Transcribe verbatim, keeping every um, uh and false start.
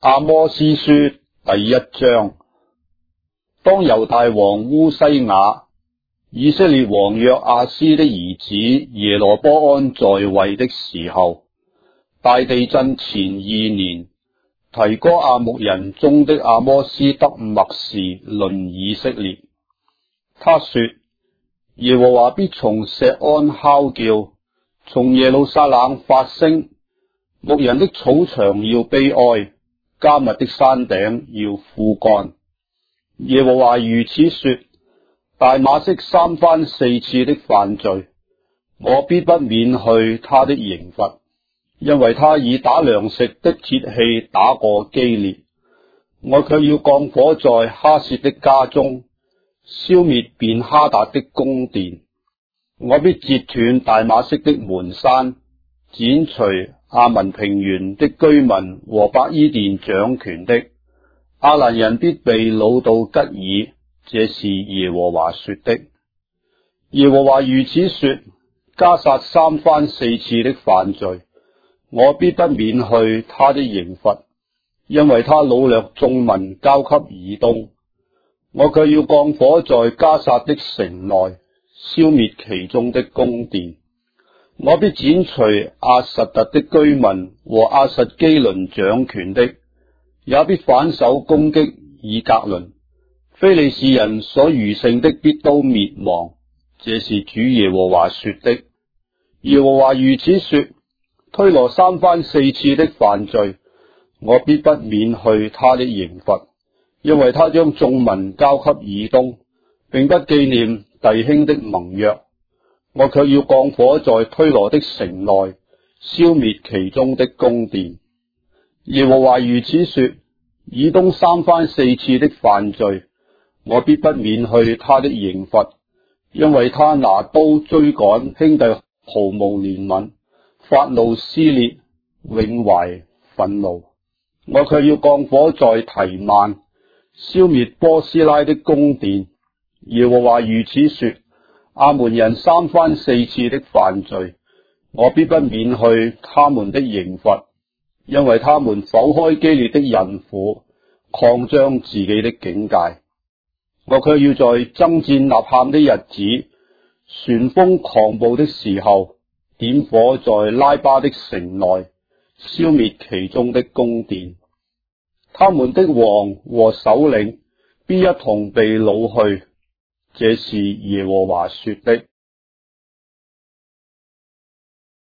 阿摩司書第一章。當猶大王烏西雅、以色列王約阿斯的兒子耶羅波安在位的時候，大地震前二年，提哥亞牧人中的阿摩斯得默示論以色列。他說：耶和華必從錫安吼叫，從耶路撒冷發聲，牧人的草場要悲哀，迦密的山頂要枯乾。耶和華如此說：大馬色三番四次的犯罪，我必不免去他的刑罰，因為他以打糧食的鐵器打過基列。我卻要降火在哈薛的家中，消滅便哈達的宮殿。我必截斷大馬色的門山，剪除亞文平原的居民和伯伊甸掌權的。亞蘭人必被擄到吉爾，這是耶和華說的。耶和華如此說：迦薩三番四次的犯罪，我必不免去他的刑罰，因為他擄掠眾民交給以東。我卻要降火在迦薩的城內，消滅其中的宮殿。我必剪除亞實突的居民和亞實基倫掌權的，也必反手攻擊以革倫。非利士人所餘剩的必都滅亡，這是主耶和華說的。耶和華如此說：推羅三番四次的犯罪，我必不免去他的刑罰，因為他將眾民交給以東，並不紀念弟兄的盟約。我卻要降火在推羅的城內，消滅其中的宮殿。耶和華如此說：以東三番四次的犯罪，我必不免去他的刑罰，因為他拿刀追趕兄弟，毫無憐憫，發怒撕裂，永懷憤怒。我卻要降火在提曼，消滅波斯拉的宮殿。耶和華如此說：亞捫人三番四次的犯罪，我必不免去他們的刑罰，因為他們剖開基列的孕婦，擴張自己的境界。我卻要在爭戰吶喊的日子，旋風狂暴的時候，點火在拉巴的城內，消滅其中的宮殿。他們的王和首領必一同被擄去，這是耶和華說的。